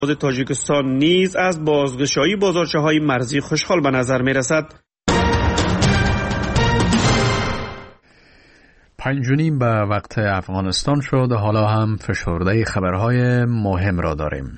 تاجیکستان نیز از بازگشایی بازارچه‌های مرزی خوشحال به نظر می‌رسد. 5:30 به وقت افغانستان شد. حالا هم فشرده خبرهای مهم را داریم.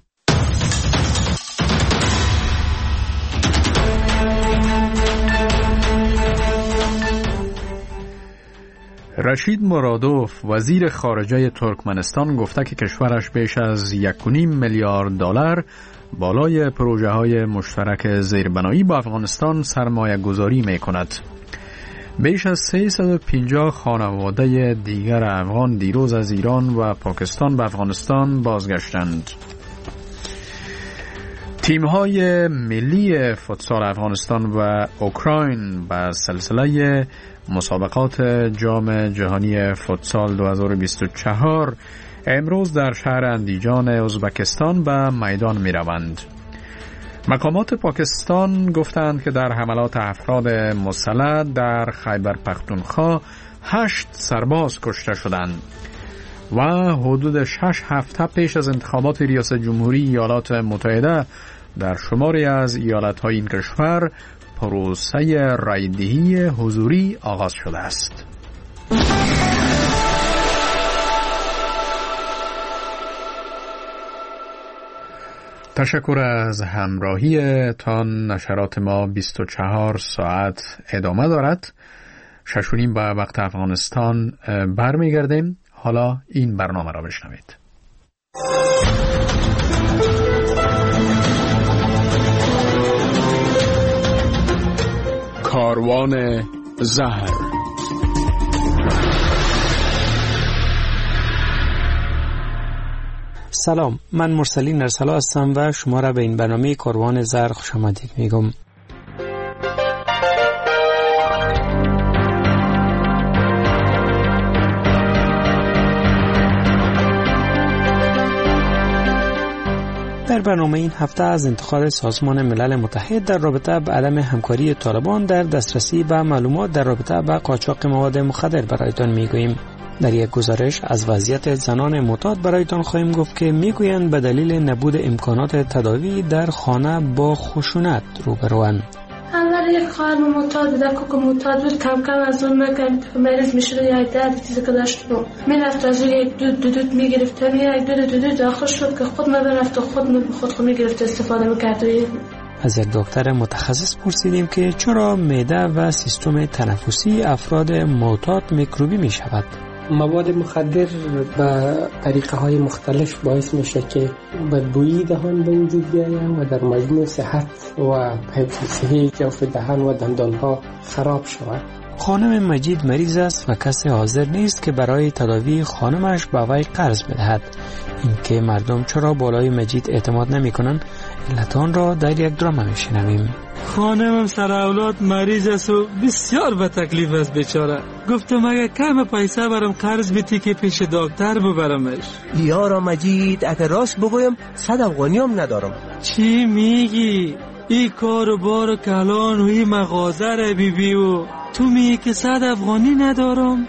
رشید مرادوف وزیر خارجه ترکمنستان گفته که کشورش بیش از 1.5 میلیارد دلار بالای پروژه های مشترک زیربنایی با افغانستان سرمایه گذاری می کند. بیش از 350 خانواده دیگر افغان دیروز از ایران و پاکستان به افغانستان بازگشتند. تیم‌های ملی فوتسال افغانستان و اوکراین به سلسله مسابقات جام جهانی فوتسال 2024 امروز در شهر اندیجان ازبکستان به میدان می روند. مقامات پاکستان گفتند که در حملات افراد مسلح در خیبر پختونخوا 8 سرباز کشته شدند و حدود 6 هفته پیش از انتخابات ریاست جمهوری ایالات متحده در شماری از ایالت‌های این کشور پروسه رایدهی حضوری آغاز شده است. تشکر از همراهی تان. نشرات ما 24 ساعت ادامه دارد. 6:30 به وقت افغانستان برمیگردیم. حالا این برنامه را بشنوید. کاروان زهر. سلام، من مرسلین نرسلا هستم و شما را به این برنامه کاروان زهر خوش آمدید میگم. در برنامه این هفته از انتقاد سازمان ملل متحد در رابطه با عدم همکاری طالبان در دسترسی به معلومات در رابطه با قاچاق مواد مخدر برایتان میگوییم. در یک گزارش از وضعیت زنان معتاد برایتان خواهیم گفت که میگویند به دلیل نبود امکانات تداوی در خانه با خشونت روبروند. اول یک خواهر معتاد بود، کوک معتاد بود، کم کم از اون مریض میشد یا درد چیزی که داشت بود میرفت از اون یک دود میگرفت، یک دود داخل شد که خود میرفت و خود میگرفت استفاده میکرد. از یک دکتر متخصص پرسیدیم که چرا معده و سیستم تنفسی افراد معتاد میکروبی میشود. مواد مخدر به طریقه های مختلف باعث میشه که بدبویی دهان به وجود بیاید و در مجموع صحت و حفظ صحی جوف دهان و دندان ها خراب شود. خانم مجید مریض است و کسی حاضر نیست که برای تداوی خانمش به وی قرض بدهد. اینکه مردم چرا بالای مجید اعتماد نمی کنند علت آن را در یک درام میشنویم. خانمم سر اولاد مریض است و بسیار به تکلیف است بیچاره. گفتم اگه کم پیسه برام قرض بدی که پیش دکتر ببرمش. یارا مجید اگه راست بگویم 100 افغانی هم ندارم. چی میگی؟ این کار و بار کلان و این مغازه را بیبی و تو میگی که 100 افغانی ندارم؟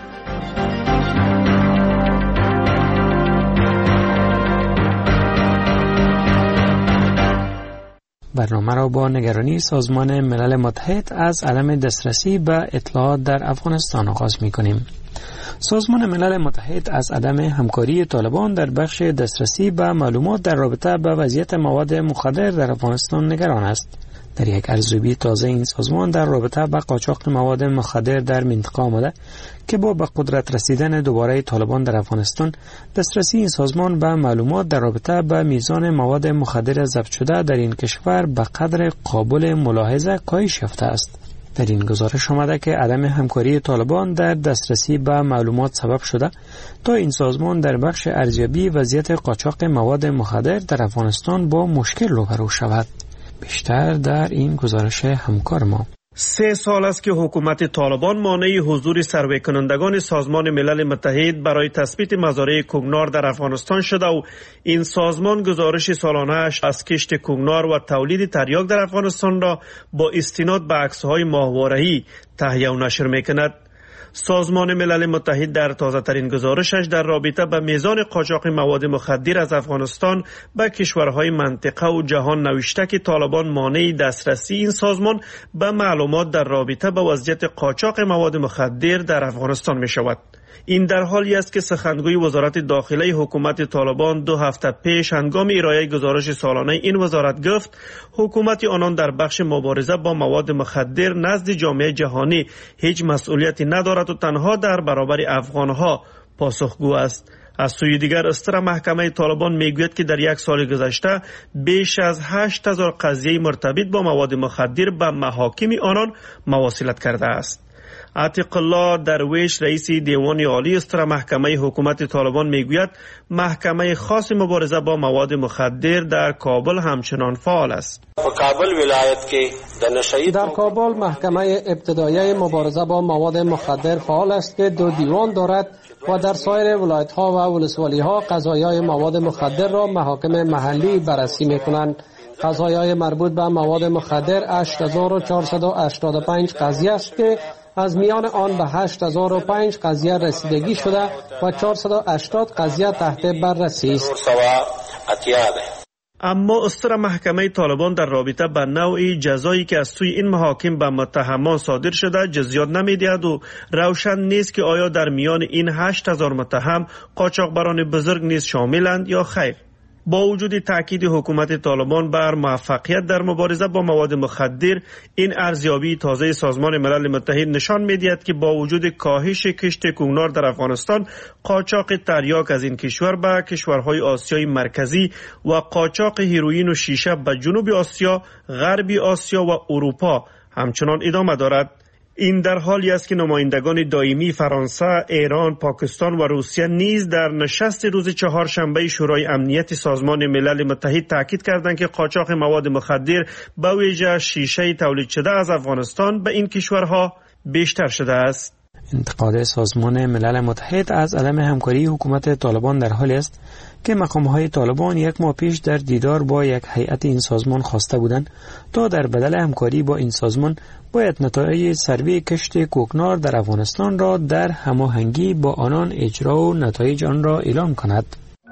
برنامه را با نگرانی سازمان ملل متحد از عدم دسترسی به اطلاعات در افغانستان آغاز می‌کنیم. سازمان ملل متحد از عدم همکاری طالبان در بخش دسترسی به معلومات در رابطه با وضعیت مواد مخدر در افغانستان نگران است. در یک ارزیابی تازه این سازمان در رابطه با قاچاق مواد مخدر در منطقه آمده که با به قدرت رسیدن دوباره طالبان در افغانستان دسترسی این سازمان به معلومات در رابطه با میزان مواد مخدر ضبط شده در این کشور به قدر قابل ملاحظه کاهش یافته است. در این گزارش آمده که عدم همکاری طالبان در دسترسی به معلومات سبب شده تا این سازمان در بخش ارزیابی وضعیت قاچاق مواد مخدر در افغانستان با مشکل روبرو شود. بیشتر در این گزارش همکار ما. 3 سال است که حکومت طالبان مانع حضور سروی کنندگان سازمان ملل متحد برای تثبیت مزارع کوکنار در افغانستان شده و این سازمان گزارش سالانه‌اش از کشت کوکنار و تولید تریاک در افغانستان را با استناد به عکس‌های ماهواره‌ای تهیه و نشر می‌کند. سازمان ملل متحد در تازه‌ترین گزارشش در رابطه با میزان قاچاق مواد مخدر از افغانستان به کشورهای منطقه و جهان نوشته که طالبان مانع دسترسی این سازمان به معلومات در رابطه با وضعیت قاچاق مواد مخدر در افغانستان می شود. این در حالی است که سخنگوی وزارت داخلی حکومت طالبان 2 هفته پیش هنگام ارائه گزارش سالانه این وزارت گفت حکومت آنان در بخش مبارزه با مواد مخدر نزد جامعه جهانی هیچ مسئولیتی ندارد و تنها در برابر افغانها پاسخگو است. از سوی دیگر استر محکمه طالبان میگوید که در 1 سال گذشته بیش از 8000 قضیه مرتبط با مواد مخدر به محاکم آنان مواصلت کرده است. عتیق الله درویش رئیس دیوان عالی استر محکمه حکومت طالبان میگوید محکمه خاص مبارزه با مواد مخدر در کابل همچنان فعال است. در کابل محکمه ابتدایی مبارزه با مواد مخدر فعال است که 2 دیوان دارد و در سایر ولایت ها و ولسوالی ها قضایای مواد مخدر را محاکم محلی بررسی می کنند. قضایای مربوط به مواد مخدر 8485 قضیه است که از میان آن به 8005 قضیه رسیدگی شده و 480 قضیه تحت بررسی است. اما استر محکمه طالبان در رابطه با نوع جزایی که از سوی این محاکم به متهمان صادر شده جزیات نمی‌دهد و روشن نیست که آیا در میان این 8000 متهم قاچاقبران بزرگ نیز شاملند یا خیر. با وجود تاکید حکومت طالبان بر موفقیت در مبارزه با مواد مخدر، این ارزیابی تازه سازمان ملل متحد نشان می‌دهد که با وجود کاهش کشت کوکنار در افغانستان، قاچاق تریاک از این کشور به کشورهای آسیای مرکزی و قاچاق هیروئین و شیشه به جنوب آسیا، غرب آسیا و اروپا همچنان ادامه دارد. این در حالی است که نمایندگان دائمی فرانسه، ایران، پاکستان و روسیه نیز در نشست روز چهارشنبه شورای امنیت سازمان ملل متحد تاکید کردند که قاچاق مواد مخدر به ویژه شیشه تولید شده از افغانستان به این کشورها بیشتر شده است. انتقاد سازمان ملل متحد از عدم همکاری حکومت طالبان در حالی است که مقام‌های طالبان 1 ماه پیش در دیدار با یک هیئت این سازمان خواسته بودند تا در بدل همکاری با این سازمان باید نتایج سروی کشت کوکنار در افغانستان را در هماهنگی با آنان اجرا و نتایج آن را اعلام کند.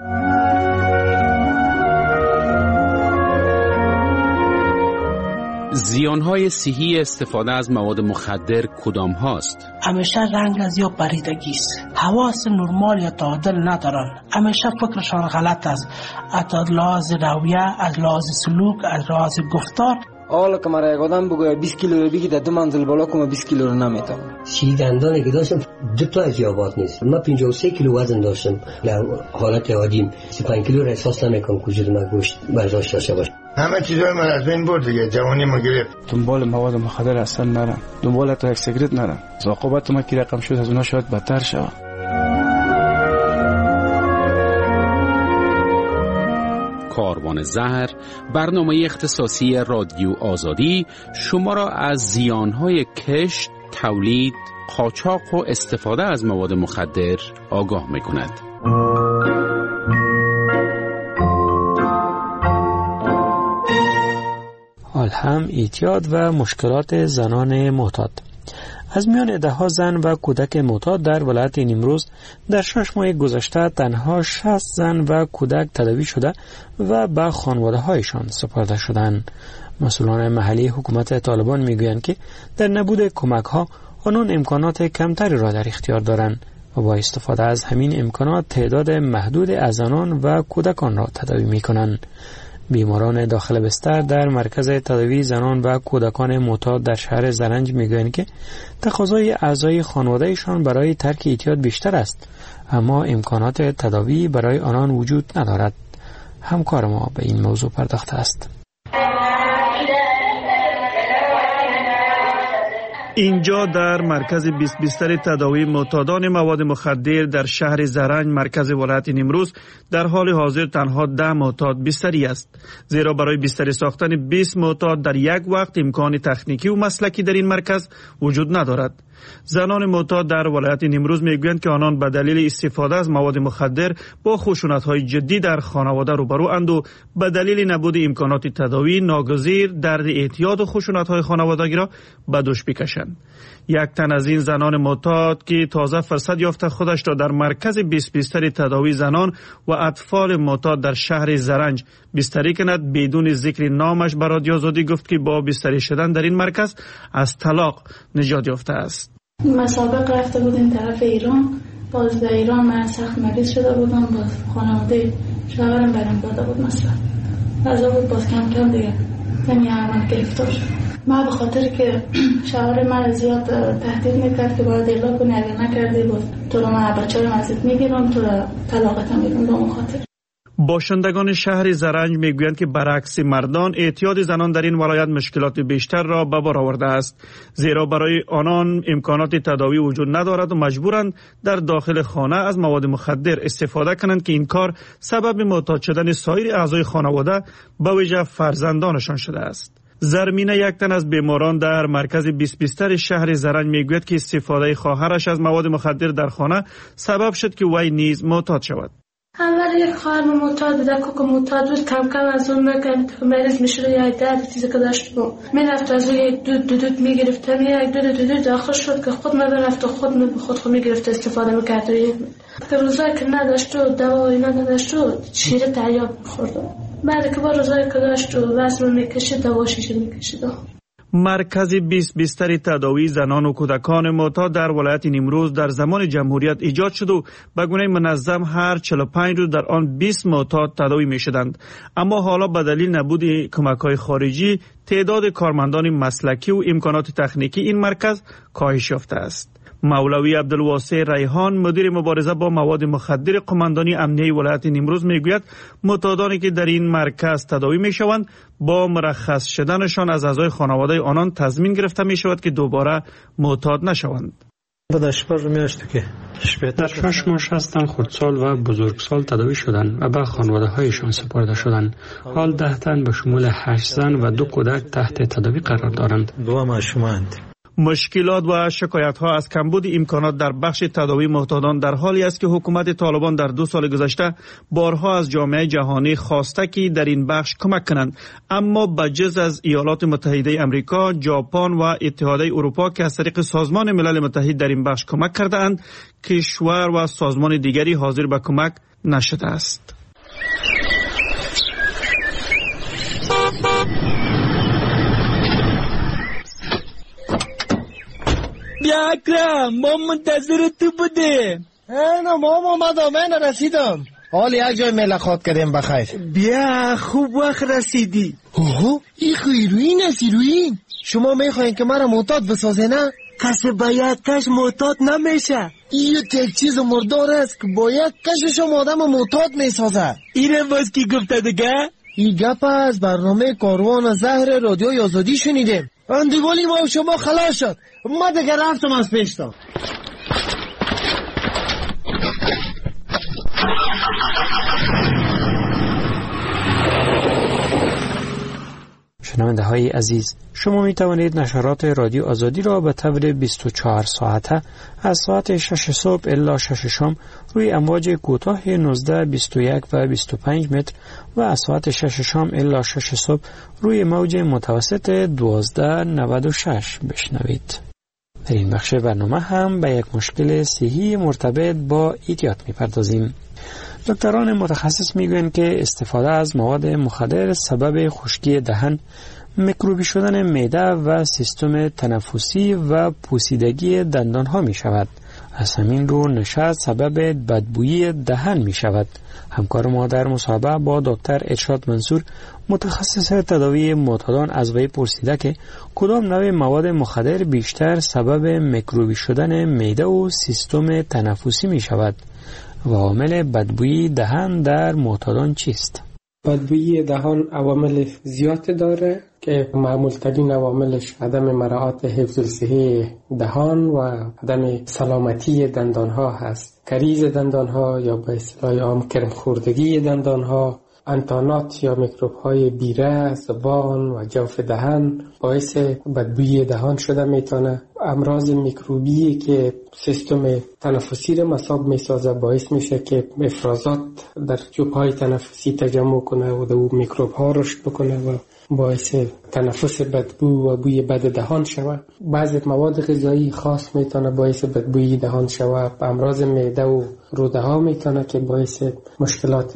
زیانهای صحی استفاده از مواد مخدر کدام هاست؟ همیشه رنگ از یا پریدگی است. حواس نرمال یا تعادل ندارن. همیشه فکرشان غلط است. از لحاظ رویه، از لحاظ سلوک، از لحاظ گفتار. حالا که مرا یک آدم بگوید 20 کیلو رو بگی در 2 منزل بالا کنم 20 کیلو رو نمیتونم. دندانی که داشتم 2 تا از یابات نیست. من 53 کیلو وزن داشتم. در حالت عادیم 35 کیلو را احساس نمیکنم که وجود من گوشت برداشت داشته باشه. همه چیزای من از بین برد دیگه. جوانی ما گرفت. دنبال مواد مخدر اصلا نرم. دنبال تا یک سیگرت نرم. عاقبت ما که رقم شد از اونها شاید بدتر شود. کاروان زهر، برنامه اختصاصی رادیو آزادی شما را از زیانهای کشت، تولید، قاچاق و استفاده از مواد مخدر آگاه می‌کند. حال هم اعتیاد و مشکلات زنان معتاد. از میان 10 زن و کودک معتاد در ولایت نیمروز در 6 ماه گذشته تنها 60 زن و کودک تداوی شده و به خانواده‌هایشان سپرده شدند. مسئولان محلی حکومت طالبان میگویند که در نبود کمک‌ها آنان امکانات کمتری را در اختیار دارند و با استفاده از همین امکانات تعداد محدود از زنان و کودکان را تداوی می‌کنند. بیماران داخل بستر در مرکز تداوی زنان و کودکان معتاد در شهر زرنج میگویند که تقاضای اعضای خانواده‌شان برای ترک اعتیاد بیشتر است، اما امکانات تداوی برای آنان وجود ندارد. همکار ما به این موضوع پرداخته است. اینجا در مرکز 20 بستر تداوی معتادان مواد مخدر در شهر زرنج مرکز ولایت نیمروز در حال حاضر تنها 10 معتاد بستری است، زیرا برای بستری ساختن 20 معتاد در یک وقت امکان تکنیکی و مسلکی در این مرکز وجود ندارد. زنان معتاد در ولایت نیمروز میگویند که آنان به دلیل استفاده از مواد مخدر با خشونت‌های جدی در خانواده روبرواند و به دلیل نبود امکانات تداوی ناگزیر درد اعتیاد و خشونت‌های خانوادگی را به دوش بکشند. بودند. یک تن از این زنان معتاد که تازه فرصت یافته خودش را در مرکز 20 بستر تداوی زنان و اطفال معتاد در شهر زرنج بستری کند، بدون ذکر نامش به رادیو آزادی گفت که با بستری شدن در این مرکز از طلاق نجات یافته است. مسابقه رفته بودیم طرف ایران، باز در ایران من سخت مریض شده بودم، باز خانواده شوهرم برام داده بود مثلا غذا بود، باز کم کم دیگه من یه عمل گرفتار شد. من به خاطر که شوهر من زیاد تهدید میکرد که باید اعلام کنی، اگر نکردی باز تو رو من بچه رو ازت میگیرم، تو رو طلاقتم میدم. به اون خاطر باشندگان شهر زرنج میگویند که برعکس مردان اعتیاد زنان در این ولایت مشکلات بیشتر را به بار آورده است، زیرا برای آنان امکانات تداوی وجود ندارد و مجبورند در داخل خانه از مواد مخدر استفاده کنند که این کار سبب معتاد شدن سایر اعضای خانواده به ویژه فرزندانشان شده است. زرمینه، یک تن از بیماران در مرکز 20 بستر شهر زرنج میگوید که استفاده خواهرش از مواد مخدر در خانه سبب شد که وی نیز معتاد شود. اول یک خواهر معتاد بود، که معتاد بود، کم کم از اون مریض میشد، یا درد چیزی که داشت بود میرفت از یک دود میگرفتم، یک دود داخل شد که خود میرفت و خود میگرفت استفاده میکرد. که روزایی که نداشت و دوا اینا نداشت و شیر تریاب میخورد، بعد که با روزایی که داشت و وزن میکشید دواشیش میکشید. مرکز 20 بستر تداوی زنان و کودکان معتاد در ولایت نیمروز در زمان جمهوریت ایجاد شد و به گونه منظم هر 45 روز در آن 20 معتاد تداوی می شدند. اما حالا به دلیل نبود کمک‌های خارجی تعداد کارمندان مسلکی و امکانات تکنیکی این مرکز کاهش یافته است. مولوی عبدالواسع ریحان، مدیر مبارزه با مواد مخدر قماندانی امنیه ولایت نیمروز میگوید معتادانی که در این مرکز تداوی میشوند با مرخص شدنشان از اعضای خانواده آنان تضمین گرفته می شود که دوباره معتاد نشوند. در 6 ماه هستند خردسال و بزرگسال تداوی شدند و به خانواده هایشان سپرده شدند. حال 10 تن به شمول 8 زن و 2 کودک تحت تداوی قرار دارند. 2 معشومند. مشکلات و شکایت‌ها از کمبود امکانات در بخش تداوی معتادان در حالی است که حکومت طالبان در 2 سال گذشته بارها از جامعه جهانی خواسته که در این بخش کمک کنند، اما بجز از ایالات متحده آمریکا، ژاپن و اتحادیه اروپا که از طریق سازمان ملل متحد در این بخش کمک کرده اند، کشور و سازمان دیگری حاضر به کمک نشده است. بیا اکرم، ما منتظر تو بودیم. نه ماما من رسیدم. حال یک جای ملاقات کردیم بخیر. بیا خوب وقت رسیدی. اوه این هیروین است. هیروین شما میخواین که مرا معتاد بسازه نه؟ کسی باید کش معتاد نمیشه. این یک چیز مردار است که باید کشش آدم معتاد میسازه. اینه باز کی گفته دیگه؟ این گپ از برنامه کاروان زهر رادیو آزادی شنیدیم. اندیوالی ما شما خلاص شد. ما دیگه رفتم از پیشتا. شنونده های عزیز، شما می توانید نشرات رادیو آزادی را به طور 24 ساعته از ساعت 6 صبح الی 6 شام روی امواج کوتاه 19, 21 و 25 متر و از ساعت 6 شام الی 6 صبح روی موج متوسط 1296 بشنوید. در این بخش برنامه هم به یک مشکل صحی مرتبط با اعتیاد می‌پردازیم. دکتران متخصص میگویند که استفاده از مواد مخدر سبب خشکی دهن، میکروبی شدن معده و سیستم تنفسی و پوسیدگی دندان ها می شود. از همین رو نشاط سبب بدبویی دهن می شود. همکار ما در مصاحبه با دکتر ارشاد منصور، متخصص تداوی معتادان، از وی پرسیده که کدام نوع مواد مخدر بیشتر سبب میکروبی شدن معده و سیستم تنفسی می شود و عامل بدبویی دهن در معتادان چیست؟ بدبویی دهان عوامل زیاد داره که معمول ترین عواملش عدم مراعات حفظ الصحه دهان و عدم سلامتی دندان ها هست. کریز دندان ها یا به اصطلاح عام کرم خوردگی دندان ها، انتانات یا میکروب های بیره، زبان و جوف دهن باعث بدبویی دهان شده میتونه. امراض میکروبی که سیستم تنفسی را مصاب میسازه باعث میشه که افرازات در جوب های تنفسی تجمع کنه و دو میکروب ها رشد بکنه و باعث تنفس بدبو و بوی بد دهان شود. بعضی مواد غذایی خاص میتونه باعث بدبویی دهان شود. امراض معده و روده ها میتونه که باعث مشکلات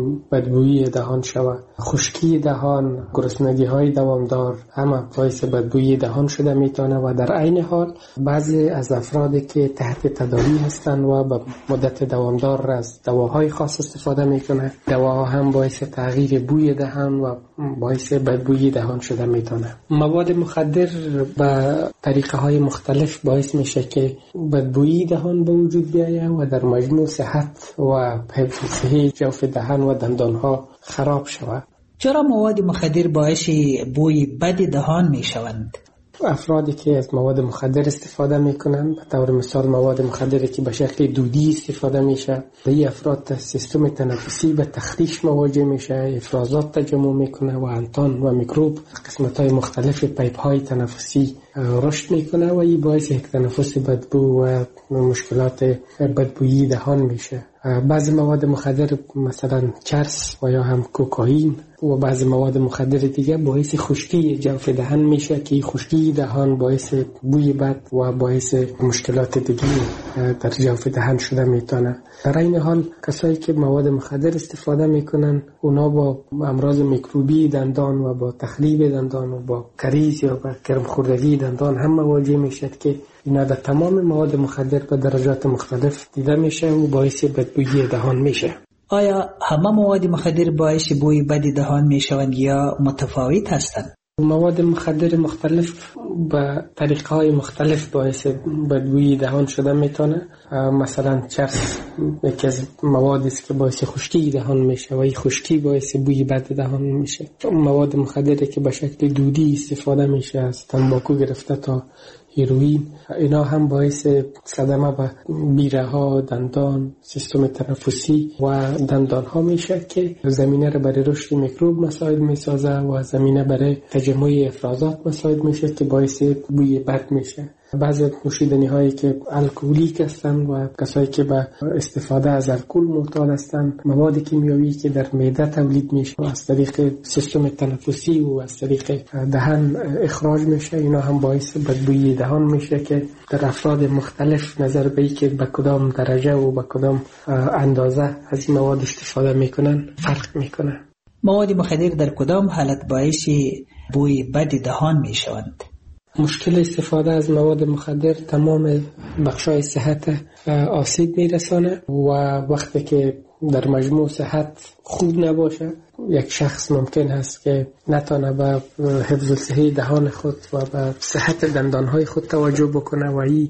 بدبویی دهان شود. خشکی دهان، گرسنگی های دوامدار همه باعث بدبویی دهان شده میتونه و در عین حال بعضی از افرادی که تحت تداوی هستند و به مدت دوامدار از دواهای خاص استفاده میکنه، دواها هم باعث تغییر بوی دهان و باعث بدبویی دهان شده میتونه. مواد مخدر به طریقه های مختلف باعث میشه که بدبویی دهان به وجود بیاید و در مجموع صحت و حفظ صحی جوف دهان و دندان ها خراب شود. چرا مواد مخدر باعث بوی بد دهان میشوند؟ افرادی که از مواد مخدر استفاده میکنن، به طور مثال مواد مخدری که به شکل دودی استفاده میشه، این افراد سیستم تنفسی به تخریش مواجه میشه، افرازات تجمع میکنه و انتان و میکروب قسمت های مختلف پیپ های تنفسی رشد میکنه و این باعث یک تنفس بدبو و مشکلات بدبویی دهان میشه. بعضی مواد مخدر مثلا چرس و یا هم کوکائین و بعضی مواد مخدر دیگه باعث خشکی جوف دهان میشه که خشکی دهان باعث بوی بد و باعث مشکلات دیگه در جوف دهان شده میتونه. در این حال کسایی که مواد مخدر استفاده میکنن اونا با امراض میکروبی دندان و با تخریب دندان و با کریز یا با کرم خوردگی دندان هم مواجه میشد که اینا در تمام مواد مخدر به درجات مختلف دیده میشه و باعث بدبویی دهان میشه. آیا همه مواد مخدر باعث بوی بد دهان میشوند یا متفاوت هستند؟ مواد مخدر مختلف به طریقه های مختلف باعث بدبویی دهان شده میتونه. مثلا چرس یکی از موادی است که باعث خشکی دهان میشه و این خشکی باعث بوی بد دهان میشه. مواد مخدری که به شکل دودی استفاده میشه، از تنباکو گرفته تا هیروئین، اینا هم باعث صدمه به بیره ها، دندان، سیستم تنفسی و دندان ها میشه که زمینه را برای رشد میکروب مساعد میسازه و زمینه برای تجمع افرازات مساعد میشه که باعث بوی بد میشه. بعضی نوشیدنی هایی که الکلیک هستند و کسایی که به استفاده از الکل معتاد هستند، مواد کیمیایی که در معده تولید میشه و از طریق سیستم تنفسی و از طریق دهان اخراج میشه، اینا هم باعث بدبویی دهان میشه که در افراد مختلف نظر به اینکه به کدام درجه و به کدام اندازه از این مواد استفاده میکنن فرق میکنه. مواد مخدر در کدام حالت باعث بوی بد دهان میشوند؟ مشکل استفاده از مواد مخدر تمام بخشای صحت آسیب میرسانه و وقتی که در مجموع صحت خوب نباشه، یک شخص ممکن هست که نتونه به حفظ صحی دهان خود و به صحت دندانهای خود توجه بکنه و این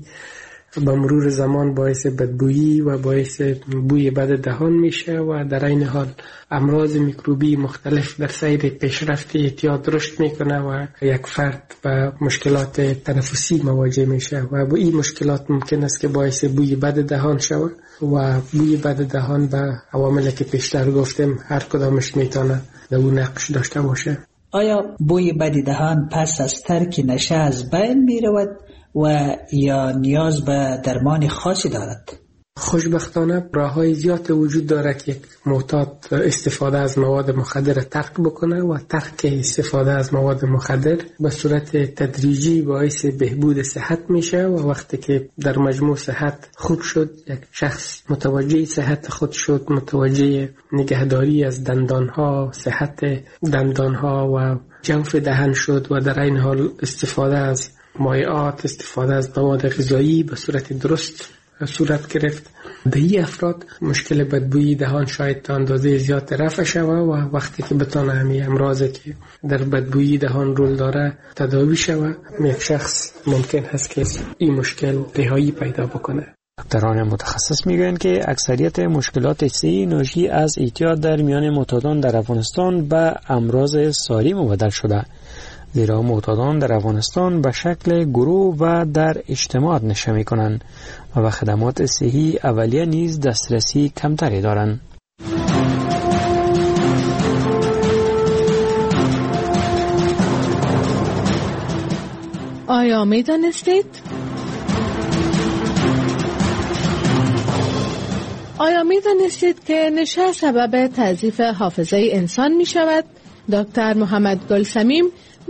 با مرور زمان باعث بدبویی و باعث بوی بد دهان میشه و در این حال امراض میکروبی مختلف در سیر پیشرفت اعتیاد رشد میکنه و یک فرد با مشکلات تنفسی مواجه میشه و با این مشکلات ممکن است که باعث بوی بد دهان شود و بوی بد دهان به عواملی که پیشتر گفتم هر کدامش میتونه در اون نقش داشته باشه. آیا بوی بد دهان پس از ترک نشه از بین میرود و یا نیاز به درمان خاصی دارد؟ خوشبختانه راه‌های زیاد وجود داره که معتاد استفاده از مواد مخدر ترک بکنه و ترک استفاده از مواد مخدر به صورت تدریجی باعث بهبود صحت میشه و وقتی که در مجموع صحت خوب شد، یک شخص متوجه صحت خود شد، متوجه نگهداری از دندانها، صحت دندانها و جوف دهان شد و در این حال استفاده از مایعات، استفاده از مواد غذایی به صورت درست صورت گرفت، به این افراد مشکل بدبویی دهان شاید تا اندازه زیاد رفع شود و وقتی که بتونه همین امراضی که در بدبویی دهان رول داره تداوی شود، یک شخص ممکن هست که این مشکل رهایی پیدا بکنه. دکتران متخصص میگویند که اکثریت مشکلات صحی ناشی از اعتیاد در میان معتادان در افغانستان به امراض ساری مبدل شده، زیرا معتادان در افغانستان به شکل گروه و در اجتماع نشه میکنند و به خدمات صحی اولیه نیز دسترسی کمتری دارند. آیا میدانستید؟ آیا میدانستید که نشه سبب تضعیف حافظه انسان می شود؟ دکتر محمد گلسمیم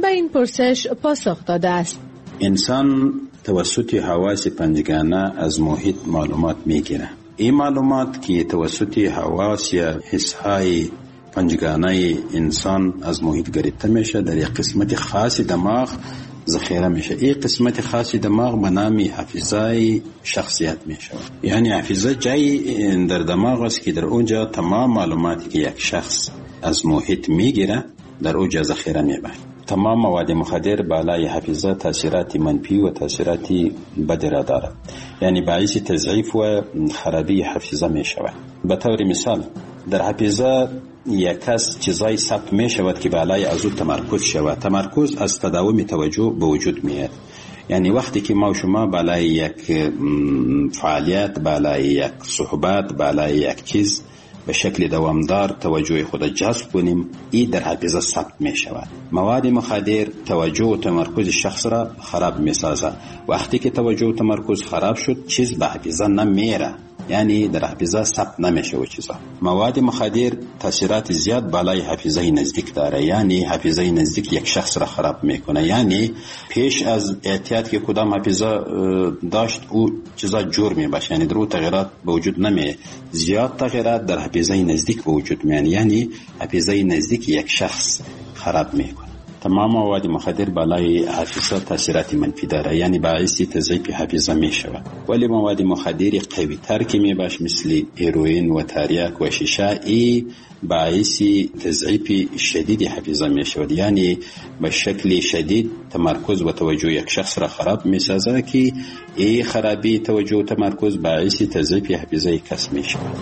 به این پرسش پاسخ داده است. انسان توسط حواس پنجگانه از محیط معلومات میگیره. این معلومات که توسط حواس یا حسهای پنجگانه انسان از محیط گرفته میشه در یک قسمت خاص دماغ ذخیره میشه. این قسمت خاص دماغ به نام حافظه شخصیت میشه. یعنی حافظه جایی در دماغ است که در اونجا تمام معلوماتی که یک شخص از محیط میگیره در اونجا ذخیره میبره. تمام مواد مخدر بالای حافظه تاثیرات منفی و تاثیرات بد را دارد، یعنی باعث تضعیف و خرابی حافظه می شود. به طور مثال در حافظه یک کس چیزای ثبت می شود که بالای از او تمرکز شود. تمرکز از تداوم توجه به وجود میاد. یعنی وقتی که ما شما بالای یک فعالیت، بالای یک صحبت، بالای یک چیز به شکل دوامدار توجه خود جذب کنیم، این در حافظه ثبت می شود. مواد مخدر توجه و تمرکز شخص را خراب می سازد. وقتی که توجه و تمرکز خراب شد چیز به حافظه نمیره، یعنی در حافظه ثبت نمیشه و چیزا. مواد مخدر تاثیرات زیاد بالای حافظه نزدیک داره، یعنی حافظه نزدیک یک شخص را خراب میکنه. یعنی پیش از احتیاط که کدام حافظه داشت او چیزا جور میباشه، یعنی در او تغییرات به وجود نمیه. زیاد تغییرات در حافظه نزدیک به وجود میان، یعنی حافظه نزدیک یک شخص خراب میکنه. تمام مواد مخدر بالای حافظه تاثیرات منفی داره، یعنی باعث تضعیف حافظه می شود. ولی مواد مخدر قوی تر که می باش مثل هیروئین و تریاک و شیشه، ای باعث تضعیف شدید حافظه می شود، یعنی به شکل شدید تمرکز و توجه یک شخص را خراب می سازد که ای خرابی توجه و تمرکز باعث تضعیف حافظه کس می شود.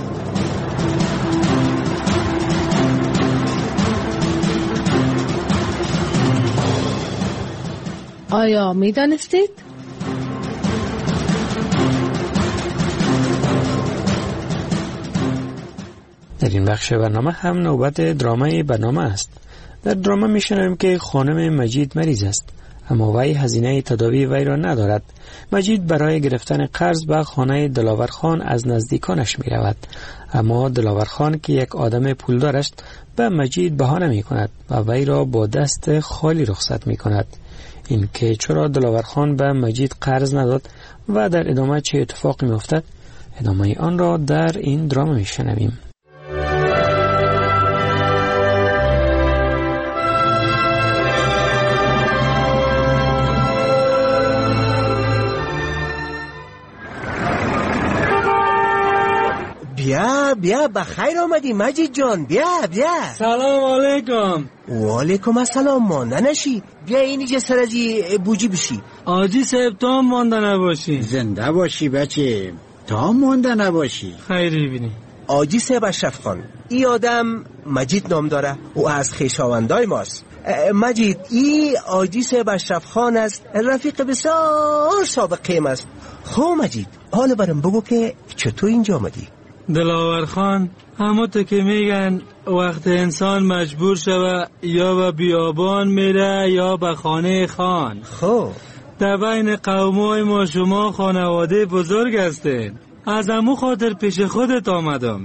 آیا می دانستید؟ در این بخش برنامه هم نوبت درامای برنامه است. در درامه می شنویم که خانم مجید مریض است، اما وی هزینه تداوی وی را ندارد. مجید برای گرفتن قرض به خانه دلاورخان از نزدیکانش می رود، اما دلاورخان که یک آدم پولدار است به مجید بهانه می کند و وی را با دست خالی رخصت می کند. این که چرا دلاورخان به مجید قرض نداد و در ادامه چه اتفاقی می افتد، ادامه آن را در این دراما می شنویم. بیا بخیر آمدی مجید جان. بیا سلام علیکم. و علیکم السلام. مانده نشی، بیا اینجا سر از بوجی بشی. آجی صاحب تا مانده نباشی. زنده باشی بچه، تا مانده نباشی. خیری بینی. آجی صاحب اشرف خان، این آدم مجید نام داره و از خویشاوندای ماست. مجید، این آجی صاحب اشرف خان است، رفیق بسیار سابق قیم است. خب مجید، حالا برام بگو که چطور اینجا آمدی؟ دلاور خان، همه تو که میگن وقت انسان مجبور شوه یا به بیابان میره یا به خانه خان. خب در بین قومای ما شما خانواده بزرگ هستین، از امو خاطر پیش خودت آمدم.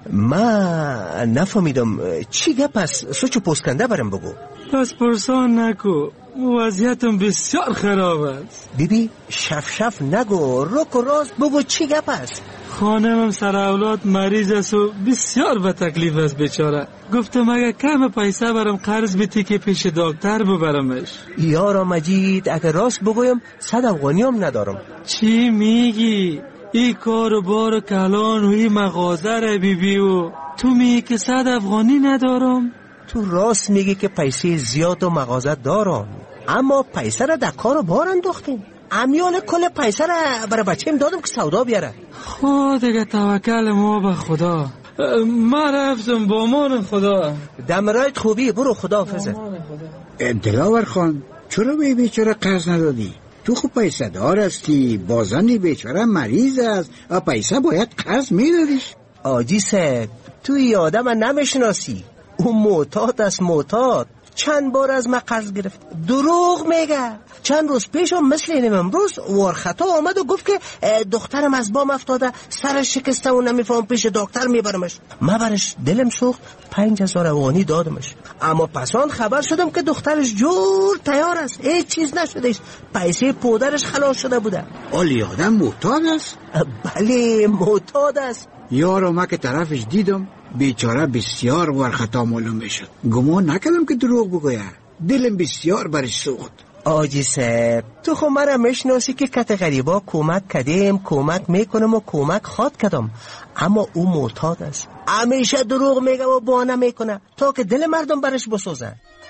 ما نفهمیدم چی گپ است، سوچو پوسکنده برم بگو. پس پرسان نکو، وضعیتم بسیار خراب است. بیبی شف نگو، رک و راست بگو چی گپ است. خانمم سر اولاد مریض است و بسیار به تکلیف است بیچاره. گفتم اگه کم پیسه برم قرض بیتی که پیش دکتر ببرمش. یارا مجید، اگه راست بگویم 100 افغانی هم ندارم. چی میگی؟ ای کار و بار و کلان و ای مغازه را بیبی و تو میگی که 100 افغانی ندارم؟ تو راست میگی که پیسه زیاد و مغازه دارم، اما پیسه را در کار و بار انداختیم. امیال کل پیسه را برای بچه‌م دادم که سودا بیاره. خود دیگه توکل ما به خدا. ما رفتم با امان خدا. دمرایت خوبی، برو خدا حافظه. دلاور خان، چرا به بیچاره قرض ندادی؟ تو خوب پیسه دار هستی، بازن بیچاره مریض است و پیسه باید قرض میدادیش. آجی صاحب، تو ای آدم نمیشناسی، او معتاد است، معتاد. چند بار از من قرض گرفت. دروغ میگه. چند روز پیش هم مثل اینم امروز ورخطا آمد و گفت که دخترم از بام افتاده، سرش شکسته و نمیفهم پیش دکتر میبرمش. من برش دلم سوخت، 5000 افغانی دادمش. اما پسان خبر شدم که دخترش جور تیار است، هیچ چیز نشدهش، پیسه پودرش خلاص شده بوده. آلی آدم معتاد است؟ بله معتاد است. یارو ما که طرفش دیدم بیچاره بسیار ورخطا معلوم میشد. گمان نکردم که دروغ بگوید. دلم بسیار برش سوخت. آجی صاحب تو خو مرا میشناسی که کت غریبا کمک کردیم، کمک میکنم و کمک خواد کردم، اما او معتاد است، همیشه دروغ میگه و بهانه میکنه تا که دل مردم برش بسوزه.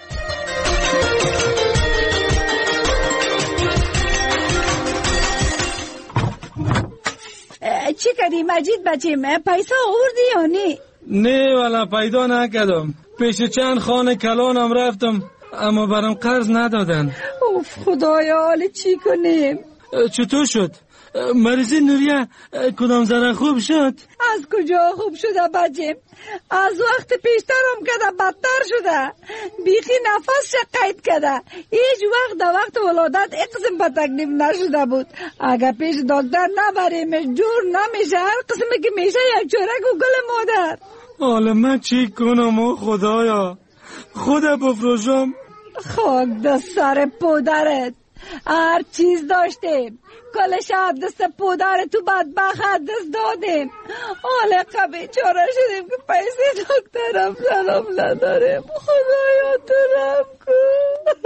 چی کردی مجید بچیم؟ پیسا آوردی یا نه؟ نه والا پیدا نکردم. پیش چند خانه کلانم رفتم اما برام قرض ندادن. اوف خدایا حالا چی کنیم؟ چطور شد؟ مریضی نوریه کدام ذره خوب شد؟ از کجا خوب شده بچیم؟ از وقت پیشترم کده بدتر شده، بیخی نفس قید کده، هیچ وقت در وقت ولادت اقسم به تکلیف نشده بود. اگر پیش دکتر نبریمش جور نمیشه، هر قسمی که میشه یک چورک و گل مادر. حالا من چی کنم خدایا؟ خدا بفروشم؟ خاک دست سر پدرت، هر چیز داشتیم، کل شب دست پدر تو بدبخت دست دادیم، حالا قبی چاره شدیم که پیسه دکترم سلام نداریم. خدایا تو رم کن.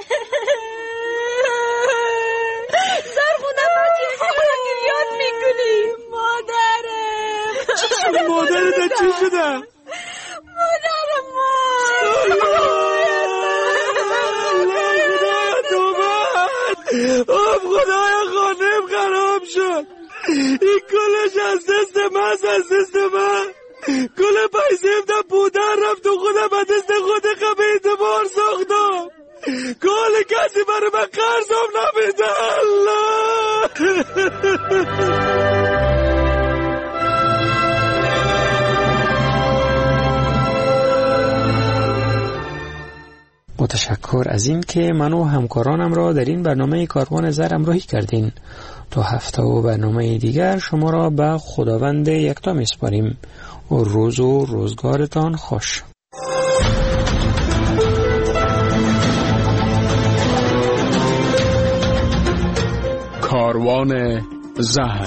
زرخونه بچه چرا گریاد میکنی؟ مادرم. چی شده مادرت؟ چی شده؟ مادرم خدایا خانم خراب شد، این کلش از دست من، از دست من کل پیسه در پودر رفت و خودم به دست خود خب اعتبار ساختم. کل کسی برای من قرضم نمیده. الله متشکر از این که من و همکارانم را در این برنامه کاروان زر همراهی کردین. تا هفته و برنامه دیگر شما را به خداوند یکتا میسپاریم و روز و روزگارتان خوش. کاروان زهر.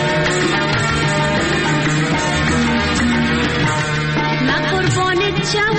Ciao.